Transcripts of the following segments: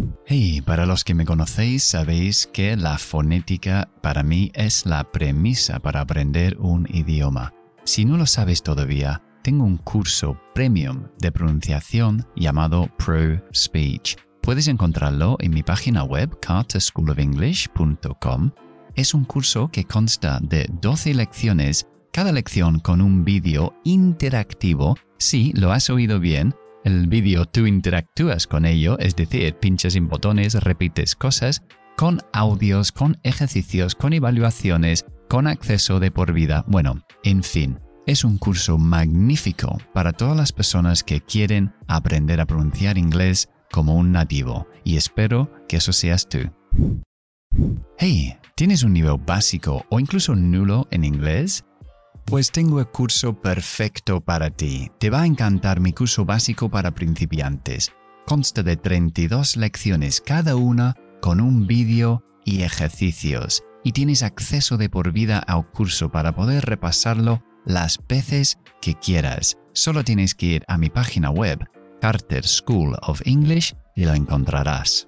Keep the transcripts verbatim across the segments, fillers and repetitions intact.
Hey, para los que me conocéis, sabéis que la fonética para mí es la premisa para aprender un idioma. Si no lo sabes todavía, tengo un curso premium de pronunciación llamado Pro Speech. Puedes encontrarlo en mi página web, carter school of english punto com. Es un curso que consta de doce lecciones, cada lección con un vídeo interactivo. Sí, lo has oído bien. El vídeo tú interactúas con ello, es decir, pinchas en botones, repites cosas, con audios, con ejercicios, con evaluaciones, con acceso de por vida. Bueno, en fin, es un curso magnífico para todas las personas que quieren aprender a pronunciar inglés como un nativo, y espero que eso seas tú. Hey, ¿tienes un nivel básico o incluso nulo en inglés? Pues tengo el curso perfecto para ti. Te va a encantar mi curso básico para principiantes. Consta de treinta y dos lecciones cada una con un vídeo y ejercicios. Y tienes acceso de por vida al curso para poder repasarlo las veces que quieras. Solo tienes que ir a mi página web, Carter School of English, y lo encontrarás.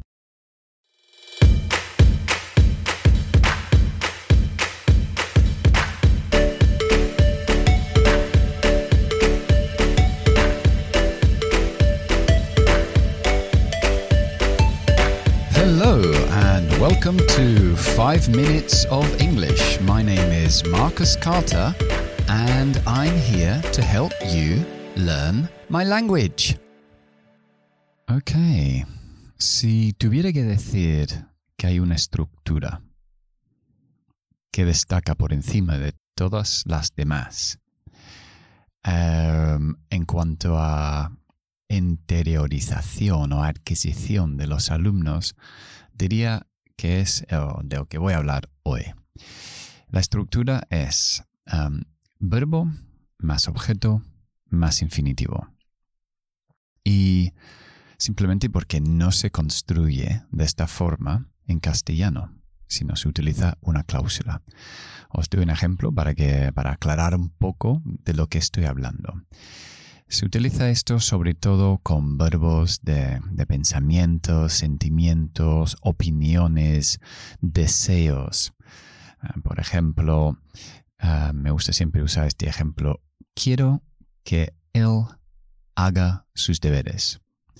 Hello and welcome to five minutes of English. My name is Marcus Carter and I'm here to help you learn my language. Ok, si tuviera que decir que hay una estructura que destaca por encima de todas las demás um, en cuanto a interiorización o adquisición de los alumnos, diría que es de lo que voy a hablar hoy. La estructura es um, verbo más objeto más infinitivo. Y simplemente porque no se construye de esta forma en castellano, sino se utiliza una cláusula. Os doy un ejemplo para, que, para aclarar un poco de lo que estoy hablando. Se utiliza esto sobre todo con verbos de, de pensamientos, sentimientos, opiniones, deseos. Uh, por ejemplo, uh, me gusta siempre usar este ejemplo. Quiero que él haga sus deberes.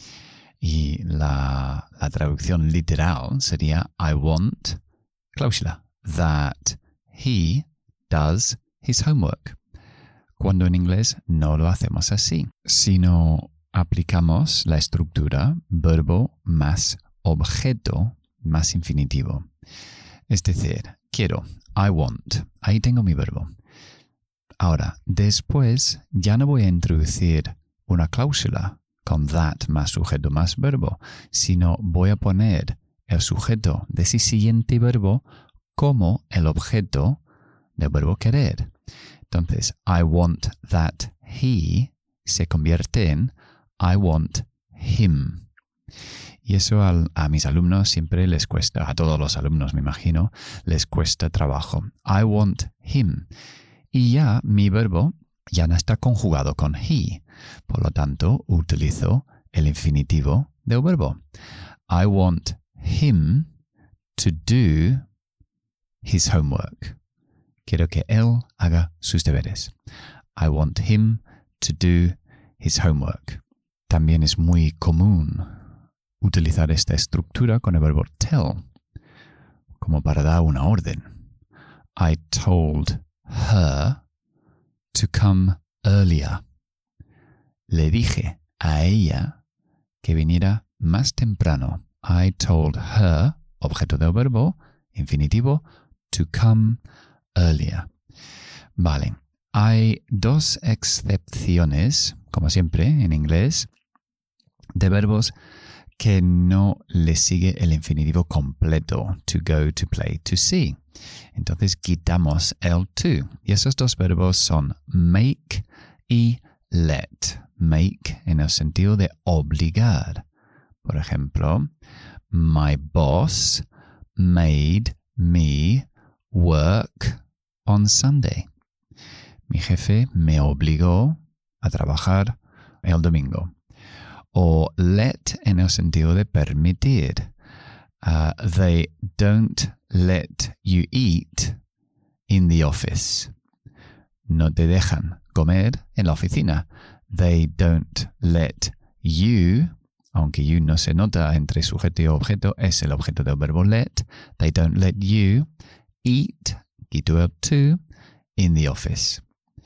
Y la, la traducción literal sería I want, cláusula, that he does his homework. Cuando en inglés no lo hacemos así, sino aplicamos la estructura verbo más objeto más infinitivo. Es decir, quiero, I want, ahí tengo mi verbo. Ahora, después ya no voy a introducir una cláusula con that más sujeto más verbo, sino voy a poner el sujeto de ese siguiente verbo como el objeto del verbo querer. Entonces, I want that he se convierte en I want him. Y eso al, a mis alumnos siempre les cuesta, a todos los alumnos me imagino, les cuesta trabajo. I want him. Y ya mi verbo ya no está conjugado con he. Por lo tanto, utilizo el infinitivo del verbo. I want him to do his homework. Quiero que él haga sus deberes. I want him to do his homework. También es muy común utilizar esta estructura con el verbo tell, como para dar una orden. I told her to come earlier. Le dije a ella que viniera más temprano. I told her, objeto del verbo, infinitivo, to come earlier. Vale. Hay dos excepciones, como siempre en inglés, de verbos que no le sigue el infinitivo completo. To go, to play, to see. Entonces quitamos el to. Y esos dos verbos son make y let. Make en el sentido de obligar. Por ejemplo, my boss made me work on Sunday. Mi jefe me obligó a trabajar el domingo. o let en el sentido de permitir. Uh, they don't let you eat in the office. No te dejan comer en la oficina. They don't let you, aunque you no se nota entre sujeto y objeto, es el objeto del verbo let. They don't let you eat, quito el to, in the office.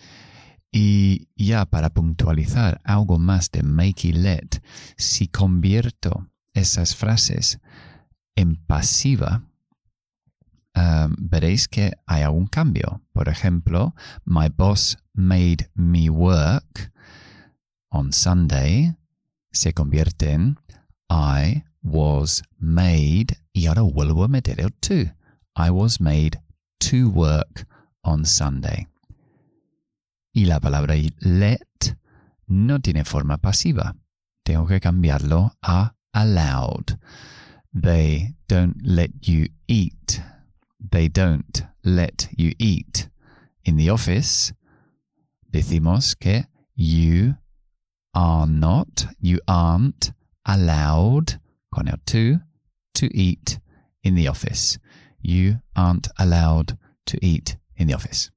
Y ya para puntualizar algo más de make y let, si convierto esas frases en pasiva, Um, veréis que hay algún cambio. Por ejemplo, my boss made me work on Sunday se convierte en I was made y ahora vuelvo a meter el to. I was made to work on Sunday. Y la palabra let no tiene forma pasiva. Tengo que cambiarlo a allowed. They don't let you eat. They don't let you eat in the office. Decimos que you are not, you aren't allowed, con el to, to eat in the office. You aren't allowed to eat in the office.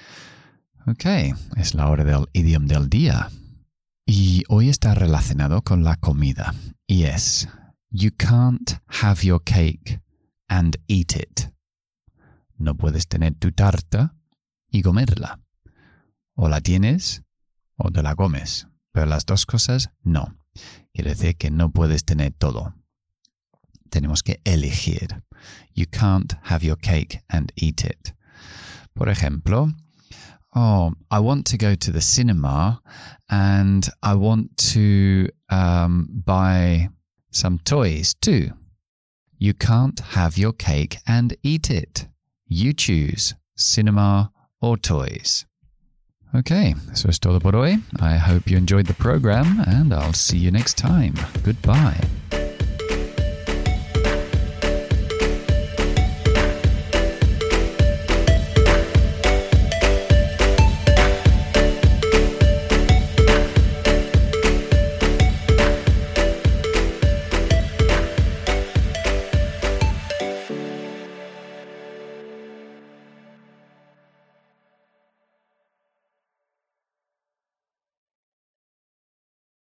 Ok, es la hora del idioma del día. Y hoy está relacionado con la comida. Y es, you can't have your cake and eat it. No puedes tener tu tarta y comerla. O la tienes o te la comes. Pero las dos cosas, no. Quiere decir que no puedes tener todo. Tenemos que elegir. You can't have your cake and eat it. Por ejemplo, oh, I want to go to the cinema and I want to um, buy some toys too. You can't have your cake and eat it. You choose cinema or toys. Okay, eso es todo por hoy. I hope you enjoyed the program and I'll see you next time. Goodbye.